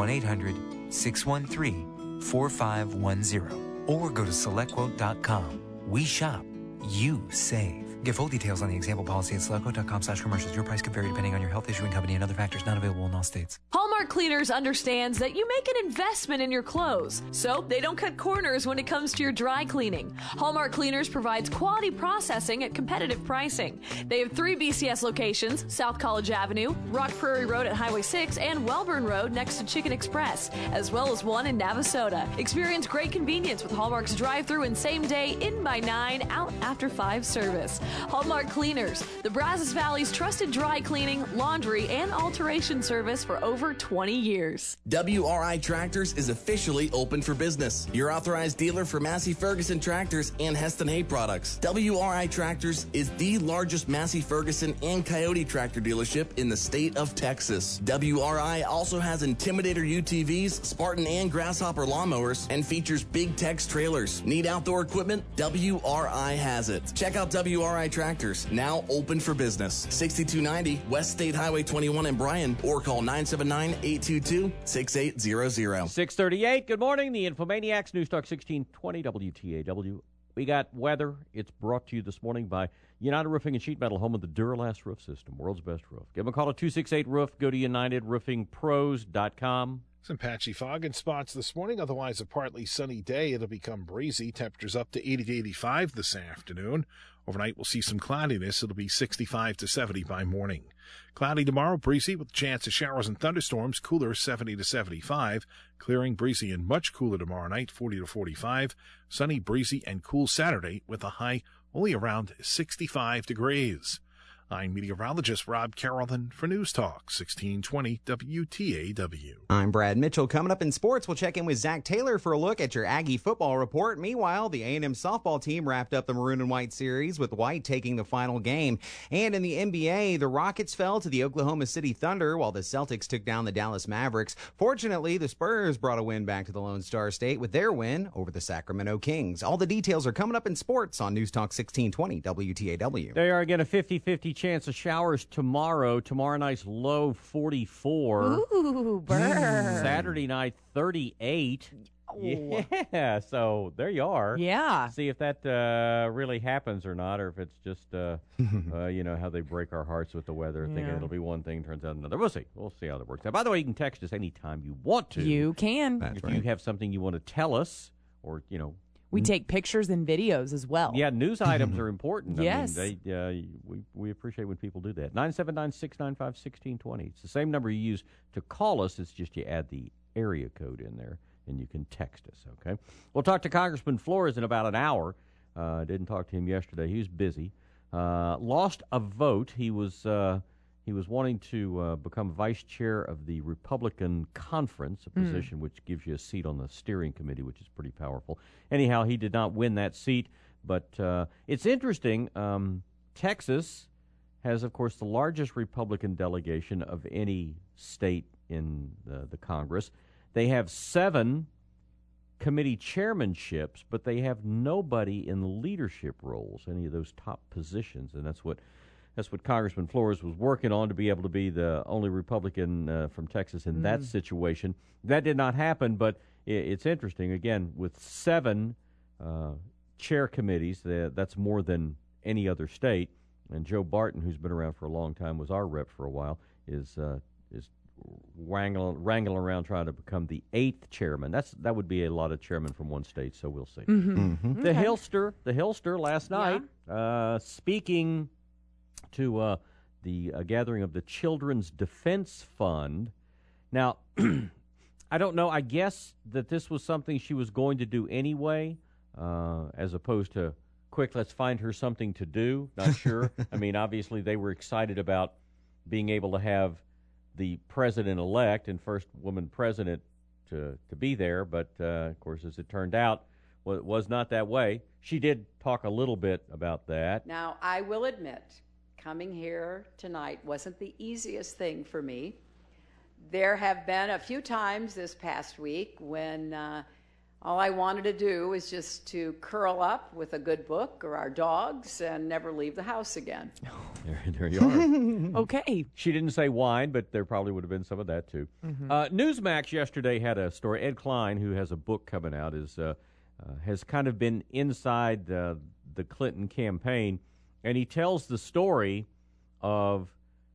1-800-613-4510. Or go to SelectQuote.com. We shop. You save. Get full details on the example policy at SelectQuote.com/commercials. Your price could vary depending on your health, issuing company, and other factors not available in all states. Hallmark Cleaners understands that you make an investment in your clothes, so they don't cut corners when it comes to your dry cleaning. Hallmark Cleaners provides quality processing at competitive pricing. They have 3 BCS locations: South College Avenue, Rock Prairie Road at Highway 6, and Welburn Road next to Chicken Express, as well as one in Navasota. Experience great convenience with Hallmark's drive-through and same-day in by 9, out after 5 service. Hallmark Cleaners, the Brazos Valley's trusted dry cleaning, laundry, and alteration service for over 20 years. WRI Tractors is officially open for business. Your authorized dealer for Massey Ferguson tractors and Heston Hay products. WRI Tractors is the largest Massey Ferguson and Coyote tractor dealership in the state of Texas. WRI also has Intimidator UTVs, Spartan and Grasshopper lawnmowers, and features Big Tex trailers. Need outdoor equipment? WRI has it. Check out WRI Tractors, now open for business. 6290 West State Highway 21 in Bryan, or call 979-822-6800. 6:38. Good morning. The Infomaniacs, News Talk 1620 WTAW. We got weather. It's brought to you this morning by United Roofing and Sheet Metal, home of the Duralast Roof System, world's best roof. Give them a call at 268-ROOF. Go to UnitedRoofingPros.com. Some patchy fog in spots this morning, otherwise a partly sunny day. It'll become breezy. Temperatures up to 80 to 85 this afternoon. Overnight, we'll see some cloudiness. It'll be 65 to 70 by morning. Cloudy tomorrow, breezy with a chance of showers and thunderstorms, cooler 70 to 75. Clearing, breezy, and much cooler tomorrow night, 40 to 45. Sunny, breezy, and cool Saturday with a high only around 65 degrees. I'm meteorologist Rob Carrollton for News Talk 1620 WTAW. I'm Brad Mitchell. Coming up in sports, we'll check in with Zach Taylor for a look at your Aggie football report. Meanwhile, the A&M softball team wrapped up the Maroon and White series with White taking the final game. And in the NBA, the Rockets fell to the Oklahoma City Thunder while the Celtics took down the Dallas Mavericks. Fortunately, the Spurs brought a win back to the Lone Star State with their win over the Sacramento Kings. All the details are coming up in sports on News Talk 1620 WTAW. They are again a 50-50 chance of showers tomorrow. Tomorrow night's low 44. Ooh, burn. Saturday night 38. Yeah, so there you are. Yeah. See if that really happens or not, or if it's just, how they break our hearts with the weather, thinking it'll be one thing, turns out another. We'll see. We'll see how that works out. By the way, you can text us anytime you want to. You can. If you have something you want to tell us, or, we take pictures and videos as well. Yeah, news items are important. Yes. I mean, we appreciate when people do that. 979-695-1620. It's the same number you use to call us. It's just you add the area code in there, and you can text us, okay? We'll talk to Congressman Flores in about an hour. Didn't talk to him yesterday. He was busy. Lost a vote. He was wanting to become vice chair of the Republican Conference, a position which gives you a seat on the steering committee, which is pretty powerful. Anyhow, he did not win that seat, but it's interesting. Texas has, of course, the largest Republican delegation of any state in the Congress. They have 7 committee chairmanships, but they have nobody in the leadership roles, any of those top positions, and that's what Congressman Flores was working on, to be able to be the only Republican from Texas in that situation. That did not happen, but it's interesting. Again, with 7 chair committees, that's more than any other state. And Joe Barton, who's been around for a long time, was our rep for a while, is wrangling around trying to become the 8th chairman. That would be a lot of chairmen from one state, so we'll see. Mm-hmm. The Hillster last night, speaking to the gathering of the Children's Defense Fund. Now, I don't know. I guess that this was something she was going to do anyway, as opposed to, quick, let's find her something to do. Not sure. I mean, obviously they were excited about being able to have the president-elect and first woman president to be there, but, of course, as it turned out, it was not that way. She did talk a little bit about that. Now, I will admit, coming here tonight wasn't the easiest thing for me. There have been a few times this past week when all I wanted to do was just to curl up with a good book or our dogs and never leave the house again. There you are. Okay. She didn't say wine, but there probably would have been some of that, too. Newsmax yesterday had a story. Ed Klein, who has a book coming out, has kind of been inside the Clinton campaign, and he tells the story of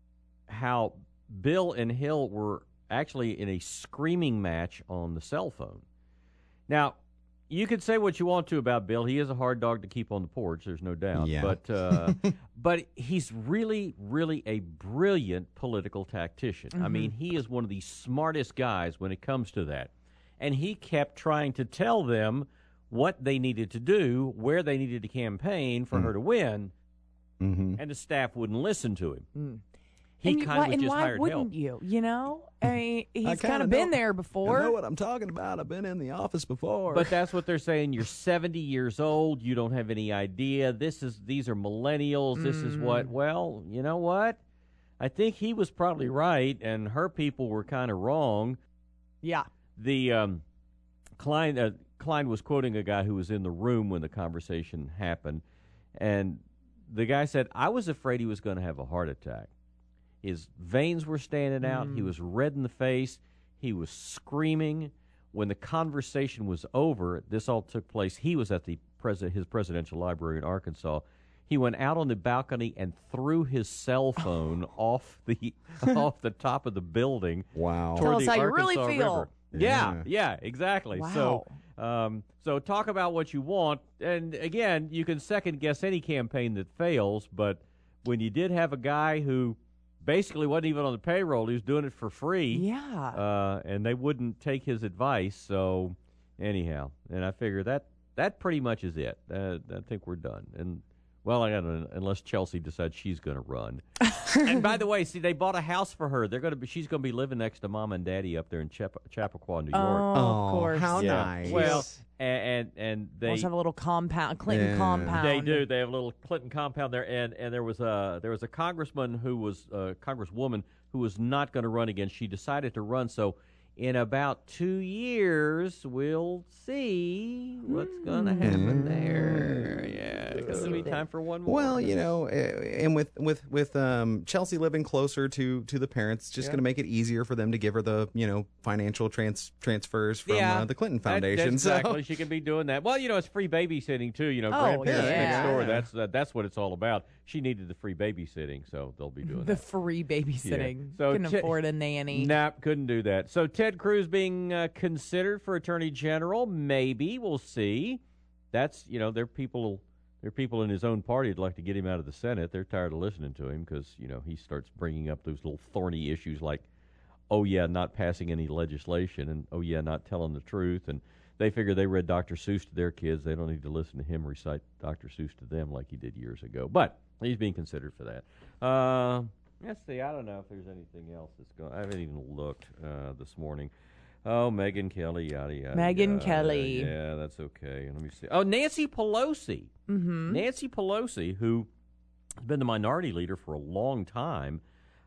how Bill and Hill were actually in a screaming match on the cell phone. Now, you could say what you want to about Bill. He is a hard dog to keep on the porch, there's no doubt. Yeah. But he's really, really a brilliant political tactician. I mean, he is one of the smartest guys when it comes to that. And he kept trying to tell them what they needed to do, where they needed to campaign for her to win, and the staff wouldn't listen to him. He kind of just hired help. Why wouldn't you? I mean, he's kind of been there before. I know what I'm talking about. I've been in the office before. But that's what they're saying. You're 70 years old. You don't have any idea. These are millennials. This is what. Well, you know what? I think he was probably right, and her people were kind of wrong. Yeah. The Klein was quoting a guy who was in the room when the conversation happened, and the guy said, "I was afraid he was going to have a heart attack. His veins were standing out. He was red in the face. He was screaming. When the conversation was over, this all took place. He was at his presidential library in Arkansas. He went out on the balcony and threw his cell phone off the top of the building. Wow! Tell us how you really Arkansas feel. River. Yeah, exactly. Wow. So So talk about what you want. And, again, you can second-guess any campaign that fails, but when you did have a guy who basically wasn't even on the payroll, he was doing it for free. Yeah. And they wouldn't take his advice. So, anyhow, and I figure that pretty much is it. I think we're done. And, well, unless Chelsea decides she's going to run. And by the way, see, they bought a house for her. She's going to be living next to Mom and Daddy up there in Chappaqua, New York. Oh, of course. How nice. Well, and they also have a little compound, Clinton compound. They do. They have a little Clinton compound there, and there was a congressman who was congresswoman who was not going to run again. She decided to run. So in about 2 years, we'll see what's going to happen there. Yeah, it's going to be time for one more. Well, and with Chelsea living closer to the parents, it's just going to make it easier for them to give her the financial transfers from the Clinton Foundation. Exactly, she can be doing that. Well, it's free babysitting too. Grandparents next door. That's what it's all about. She needed the free babysitting, so they'll be doing the free babysitting. Yeah. So couldn't afford a nanny. Nah, couldn't do that. So Ted Cruz being considered for Attorney General, maybe we'll see. That's there are people in his own party who'd like to get him out of the Senate. They're tired of listening to him because he starts bringing up those little thorny issues like, oh yeah, not passing any legislation, and oh yeah, not telling the truth, and they figure they read Dr. Seuss to their kids. They don't need to listen to him recite Dr. Seuss to them like he did years ago. But he's being considered for that. Let's see. I don't know if there's anything else that's going. I haven't even looked this morning. Oh, Megyn Kelly, yada yada. Megyn Kelly. Yeah, that's okay. Let me see. Oh, Nancy Pelosi. Mm-hmm. Nancy Pelosi, who has been the minority leader for a long time.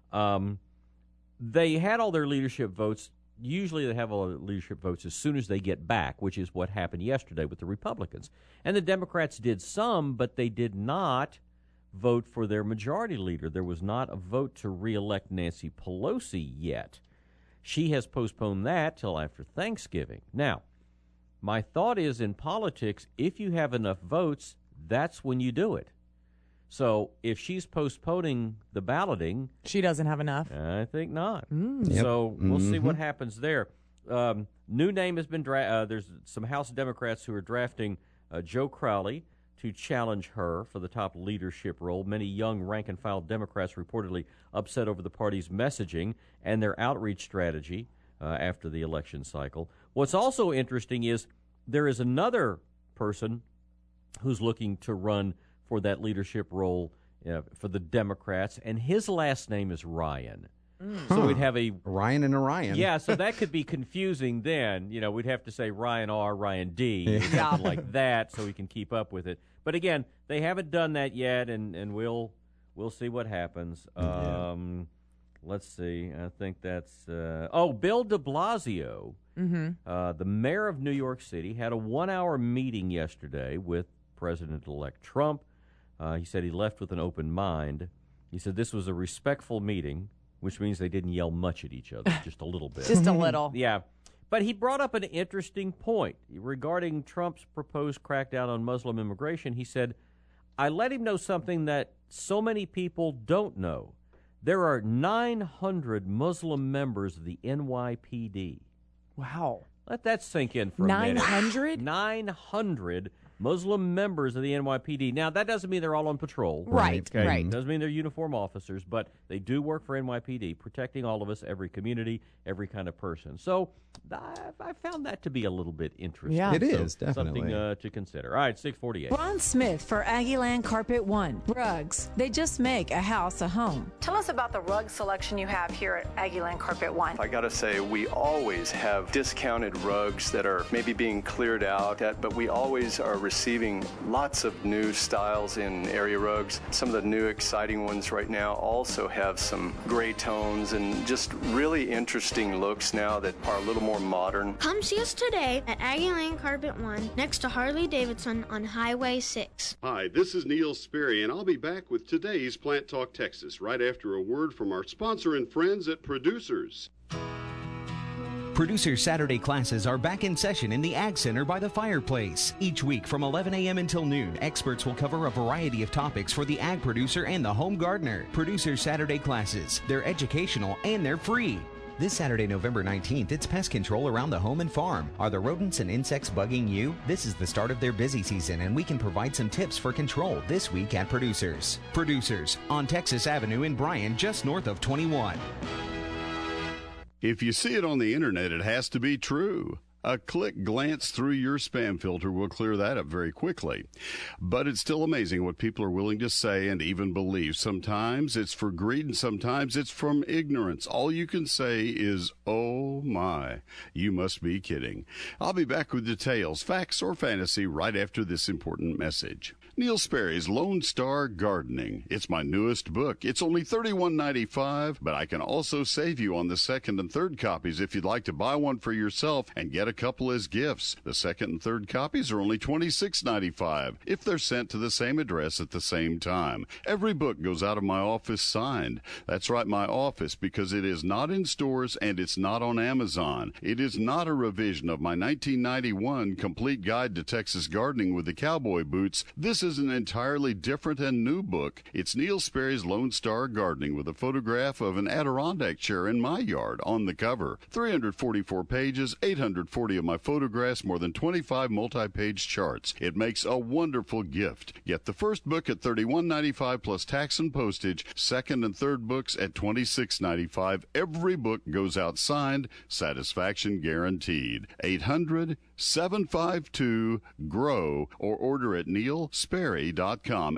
They had all their leadership votes. Usually they have all the leadership votes as soon as they get back, which is what happened yesterday with the Republicans. And the Democrats did some, but they did not vote for their majority leader. There was not a vote to reelect Nancy Pelosi yet. She has postponed that till after Thanksgiving. Now, my thought is in politics, if you have enough votes, that's when you do it. So if she's postponing the balloting, she doesn't have enough. I think not. Yep. So we'll see what happens there. New name has been there's some House Democrats who are drafting Joe Crowley to challenge her for the top leadership role. Many young rank-and-file Democrats reportedly upset over the party's messaging and their outreach strategy after the election cycle. What's also interesting is there is another person who's looking to run for that leadership role for the Democrats, and his last name is Ryan. So we'd have a Ryan and a Ryan. Yeah, so that could be confusing then. We'd have to say Ryan R, Ryan D, something like that, so we can keep up with it. But again, they haven't done that yet, and we'll see what happens. Let's see. I think that's Bill de Blasio, the mayor of New York City, had a 1-hour meeting yesterday with President-elect Trump. He said he left with an open mind. He said this was a respectful meeting, which means they didn't yell much at each other, just a little bit. Just a little. Yeah. But he brought up an interesting point regarding Trump's proposed crackdown on Muslim immigration. He said, I let him know something that so many people don't know. There are 900 Muslim members of the NYPD. Wow. Let that sink in for a minute. 900? 900 Muslim members of the NYPD. Now, that doesn't mean they're all on patrol. Right, okay? right. Doesn't mean they're uniform officers, but they do work for NYPD, protecting all of us, every community, every kind of person. So I found that to be a little bit interesting. Yeah. It is, Something definitely. to consider. All right, 648. Ron Smith for Aggieland Carpet One. Rugs. They just make a house a home. Tell us about the rug selection you have here at Aggieland Carpet One. I gotta say, we always have discounted rugs that are maybe being cleared out, but we always are receiving lots of new styles in area rugs. Some of the new exciting ones right now also have some gray tones and just really interesting looks now that are a little more modern. Come see us today at Aggieland Carpet One, next to Harley Davidson on Highway 6. Hi, this is Neil Sperry, and I'll be back with today's Plant Talk Texas right after a word from our sponsor and friends at Producers. Producers Saturday classes are back in session in the Ag Center by the fireplace. Each week from 11 a.m. until noon, experts will cover a variety of topics for the ag producer and the home gardener. Producers Saturday classes. They're educational and they're free. This Saturday, November 19th, it's pest control around the home and farm. Are the rodents and insects bugging you? This is the start of their busy season, and we can provide some tips for control this week at Producers. Producers on Texas Avenue in Bryan, just north of 21. If you see it on the internet, it has to be true. A quick glance through your spam filter will clear that up very quickly. But it's still amazing what people are willing to say and even believe. Sometimes it's for greed and sometimes it's from ignorance. All you can say is, oh my, you must be kidding. I'll be back with details, facts or fantasy, right after this important message. Neil Sperry's Lone Star Gardening. It's my newest book. It's only $31.95, but I can also save you on the second and third copies if you'd like to buy one for yourself and get a couple as gifts. The second and third copies are only $26.95 if they're sent to the same address at the same time. Every book goes out of my office signed. That's right, my office, because it is not in stores and it's not on Amazon. It is not a revision of my 1991 Complete Guide to Texas Gardening with the Cowboy Boots. This is an entirely different and new book. It's Neil Sperry's Lone Star Gardening with a photograph of an Adirondack chair in my yard on the cover. 344 pages, 840 of my photographs, more than 25 multi-page charts. It makes a wonderful gift. Get the first book at $31.95 plus tax and postage. Second and third books at $26.95. Every book goes out signed, satisfaction guaranteed. 800-752-GROW or order at neilsperry.com,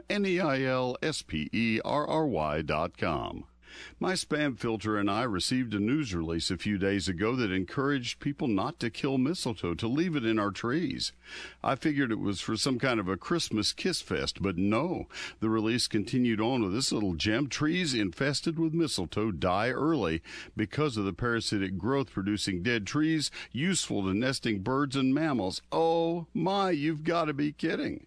neilsperry.com. My spam filter and I received a news release a few days ago that encouraged people not to kill mistletoe, to leave it in our trees. I figured it was for some kind of a Christmas kiss fest, but no. The release continued on with this little gem. Trees infested with mistletoe die early because of the parasitic growth producing dead trees, useful to nesting birds and mammals. Oh my, you've got to be kidding.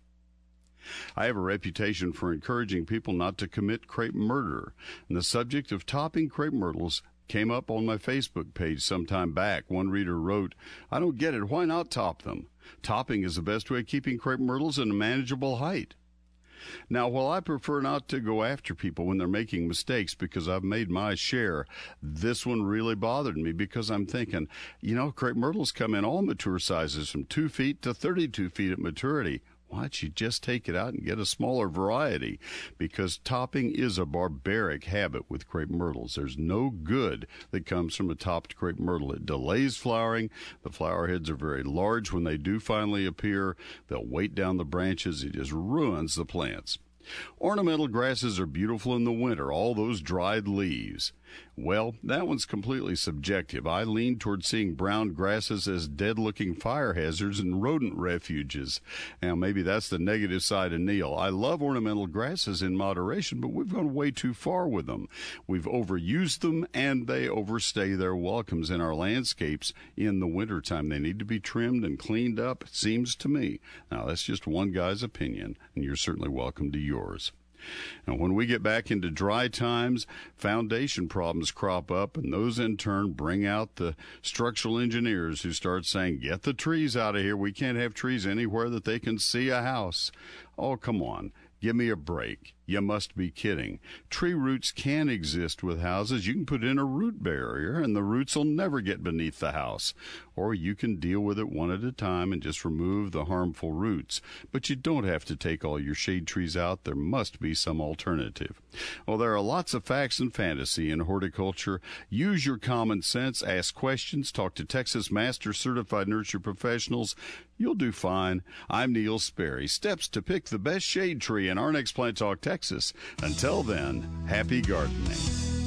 I have a reputation for encouraging people not to commit crepe murder, and the subject of topping crepe myrtles came up on my Facebook page some time back. One reader wrote, "I don't get it. Why not top them? Topping is the best way of keeping crepe myrtles in a manageable height." Now, while I prefer not to go after people when they're making mistakes because I've made my share, this one really bothered me because I'm thinking, crepe myrtles come in all mature sizes from 2 feet to 32 feet at maturity. Why don't you just take it out and get a smaller variety? Because topping is a barbaric habit with crepe myrtles. There's no good that comes from a topped crepe myrtle. It delays flowering. The flower heads are very large when they do finally appear. They'll weight down the branches. It just ruins the plants. Ornamental grasses are beautiful in the winter, all those dried leaves. Well, that one's completely subjective. I lean toward seeing brown grasses as dead-looking fire hazards and rodent refuges. Now, maybe that's the negative side of Neil. I love ornamental grasses in moderation, but we've gone way too far with them. We've overused them, and they overstay their welcomes in our landscapes in the wintertime. They need to be trimmed and cleaned up, it seems to me. Now, that's just one guy's opinion, and you're certainly welcome to yours. Now, when we get back into dry times, foundation problems crop up, and those in turn bring out the structural engineers who start saying, get the trees out of here. We can't have trees anywhere that they can see a house. Oh, come on. Give me a break. You must be kidding. Tree roots can exist with houses. You can put in a root barrier, and the roots will never get beneath the house. Or you can deal with it one at a time and just remove the harmful roots. But you don't have to take all your shade trees out. There must be some alternative. Well, there are lots of facts and fantasy in horticulture. Use your common sense. Ask questions. Talk to Texas Master Certified Nursery Professionals. You'll do fine. I'm Neil Sperry. Steps to pick the best shade tree in our next Plant Talk Texas. Until then, happy gardening.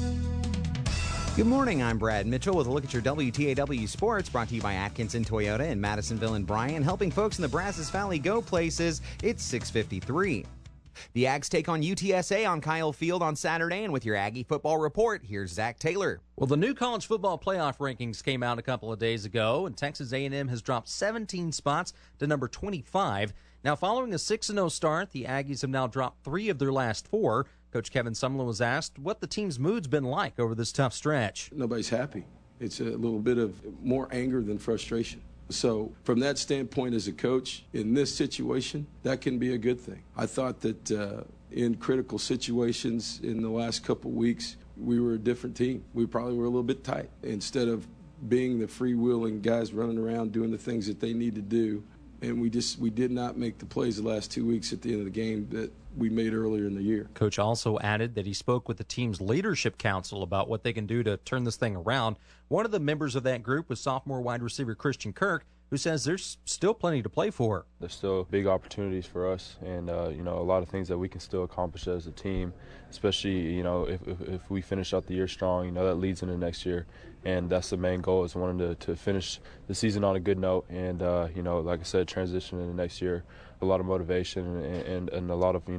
Good morning, I'm Brad Mitchell with a look at your WTAW Sports, brought to you by Atkinson Toyota in Madisonville and Bryan, helping folks in the Brazos Valley go places. It's 6:53. The Ags take on UTSA on Kyle Field on Saturday, and with your Aggie football report, here's Zach Taylor. Well, the new college football playoff rankings came out a couple of days ago, and Texas A&M has dropped 17 spots to number 25. Now, following a 6-0 start, the Aggies have now dropped 3 of their last 4. Coach Kevin Sumlin was asked what the team's mood's been like over this tough stretch. Nobody's happy. It's a little bit of more anger than frustration. So from that standpoint as a coach, in this situation, that can be a good thing. I thought that in critical situations in the last couple weeks, we were a different team. We probably were a little bit tight. Instead of being the freewheeling guys running around doing the things that they need to do, and we did not make the plays the last 2 weeks at the end of the game that we made earlier in the year. Coach also added that he spoke with the team's leadership council about what they can do to turn this thing around. One of the members of that group was sophomore wide receiver Christian Kirk, who says there's still plenty to play for. There's still big opportunities for us, and a lot of things that we can still accomplish as a team, especially if we finish out the year strong. That leads into next year, and that's the main goal, is wanting to finish the season on a good note, and like I said, transition into next year. A lot of motivation and a lot of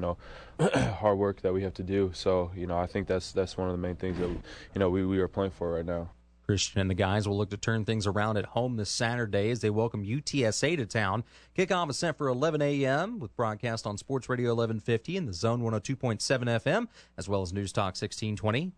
hard work that we have to do. So I think that's one of the main things that we are playing for right now. Christian and the guys will look to turn things around at home this Saturday as they welcome UTSA to town. Kickoff is set for 11 a.m. with broadcast on Sports Radio 1150 and the Zone 102.7 FM, as well as News Talk 1620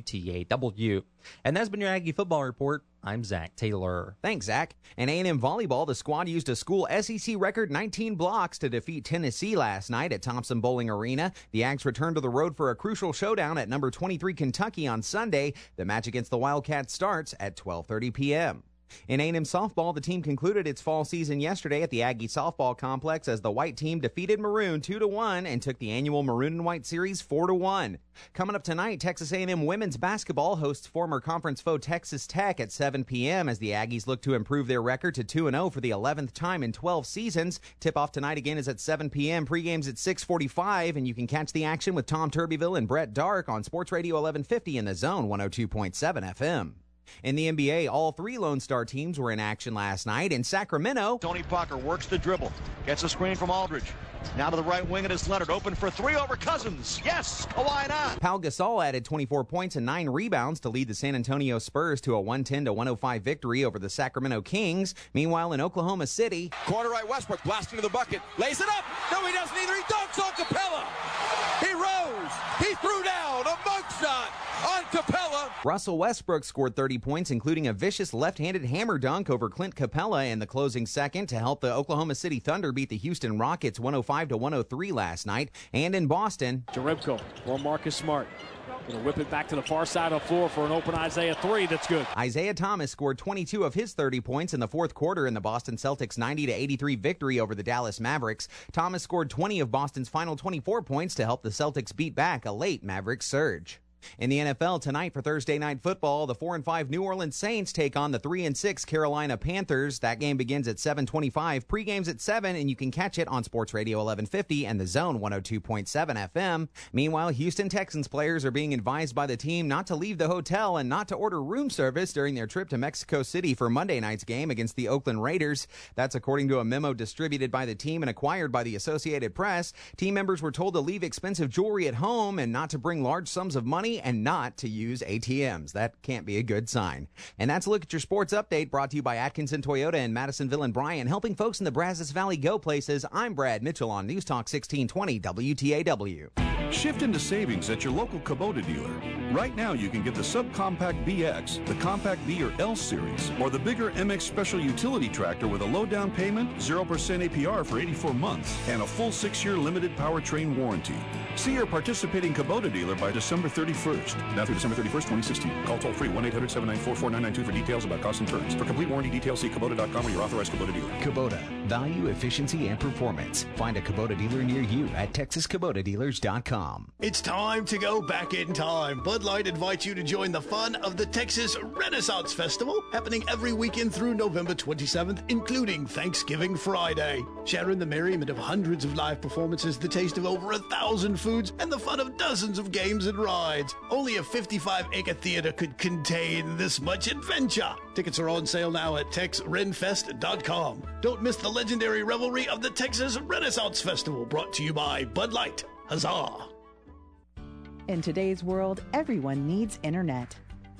WTAW. And that's been your Aggie Football Report. I'm Zach Taylor. Thanks, Zach. In A&M volleyball, the squad used a school SEC record 19 blocks to defeat Tennessee last night at Thompson Bowling Arena. The Ags returned to the road for a crucial showdown at number 23 Kentucky on Sunday. The match against the Wildcats starts at 12:30 p.m. In A&M softball, the team concluded its fall season yesterday at the Aggie Softball Complex as the white team defeated Maroon 2-1 and took the annual Maroon and White Series 4-1. Coming up tonight, Texas A&M women's basketball hosts former conference foe Texas Tech at 7 p.m. as the Aggies look to improve their record to 2-0 for the 11th time in 12 seasons. Tip-off tonight again is at 7 p.m. Pre-game's at 6:45, and you can catch the action with Tom Turbyville and Brett Dark on Sports Radio 1150 in the Zone 102.7 FM. In the NBA, all three Lone Star teams were in action last night. In Sacramento, Tony Parker works the dribble, gets a screen from Aldridge. Now to the right wing, it is Leonard, open for three over Cousins. Yes, why not? Pau Gasol added 24 points and 9 rebounds to lead the San Antonio Spurs to a 110-105 victory over the Sacramento Kings. Meanwhile, in Oklahoma City, corner right, Westbrook blasting to the bucket, lays it up. No, he doesn't either. He dunks on Capella. He rose. He threw down a mug shot on Capella. Russell Westbrook scored 30 points, including a vicious left-handed hammer dunk over Clint Capella in the closing second to help the Oklahoma City Thunder beat the Houston Rockets 105-103 last night. And in Boston, Jerebko or Marcus Smart. Going to whip it back to the far side of the floor for an open Isaiah 3. That's good. Isaiah Thomas scored 22 of his 30 points in the fourth quarter in the Boston Celtics' 90-83 victory over the Dallas Mavericks. Thomas scored 20 of Boston's final 24 points to help the Celtics beat back a late Mavericks surge. In the NFL tonight for Thursday Night Football, the 4-5 New Orleans Saints take on the 3-6 Carolina Panthers. That game begins at 7:25. Pre-game's at 7, and you can catch it on Sports Radio 1150 and the Zone 102.7 FM. Meanwhile, Houston Texans players are being advised by the team not to leave the hotel and not to order room service during their trip to Mexico City for Monday night's game against the Oakland Raiders. That's according to a memo distributed by the team and acquired by the Associated Press. Team members were told to leave expensive jewelry at home and not to bring large sums of money and not to use ATMs. That can't be a good sign. And that's a look at your sports update brought to you by Atkinson Toyota in Madisonville and Bryan, helping folks in the Brazos Valley go places. I'm Brad Mitchell on News Talk 1620 WTAW. Shift into savings at your local Kubota dealer. Right now you can get the Subcompact BX, the Compact B or L Series, or the bigger MX Special Utility Tractor with a low down payment, 0% APR for 84 months, and a full 6-year limited powertrain warranty. See your participating Kubota dealer by December 31st. Now through December 31st, 2016. Call toll-free 1-800-794-4992 for details about costs and terms. For complete warranty details, see Kubota.com or your authorized Kubota dealer. Kubota. Value, efficiency, and performance. Find a Kubota dealer near you at TexasKubotaDealers.com. It's time to go back in time. Bud Light invites you to join the fun of the Texas Renaissance Festival, happening every weekend through November 27th, including Thanksgiving Friday. Share in the merriment of hundreds of live performances, the taste of over 1,000 foods, and the fun of dozens of games and rides. Only a 55-acre theater could contain this much adventure. Tickets are on sale now at TexRenFest.com. Don't miss the legendary revelry of the Texas Renaissance Festival, brought to you by Bud Light. Huzzah! In today's world, everyone needs internet.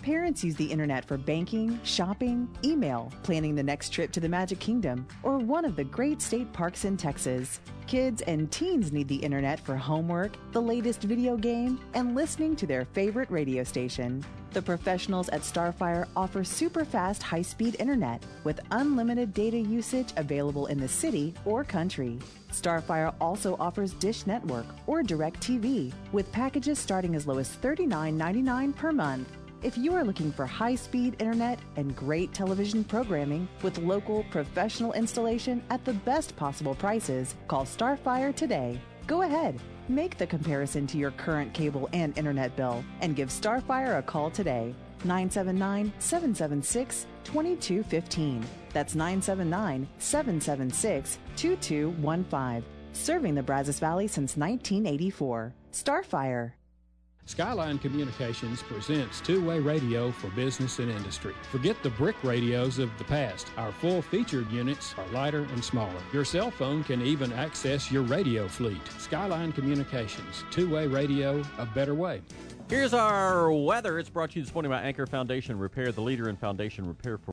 Parents use the internet for banking, shopping, email, planning the next trip to the Magic Kingdom, or one of the great state parks in Texas. Kids and teens need the internet for homework, the latest video game, and listening to their favorite radio station. The professionals at Starfire offer super fast high-speed internet with unlimited data usage available in the city or country. Starfire also offers Dish Network or DirecTV with packages starting as low as $39.99 per month. If you are looking for high-speed internet and great television programming with local professional installation at the best possible prices, call Starfire today. Go ahead, make the comparison to your current cable and internet bill and give Starfire a call today. 979-776-2215. That's 979-776-2215. Serving the Brazos Valley since 1984. Starfire. Skyline Communications presents two-way radio for business and industry. Forget the brick radios of the past. Our full-featured units are lighter and smaller. Your cell phone can even access your radio fleet. Skyline Communications, two-way radio, a better way. Here's our weather. It's brought to you this morning by Anchor Foundation Repair, the leader in foundation repair for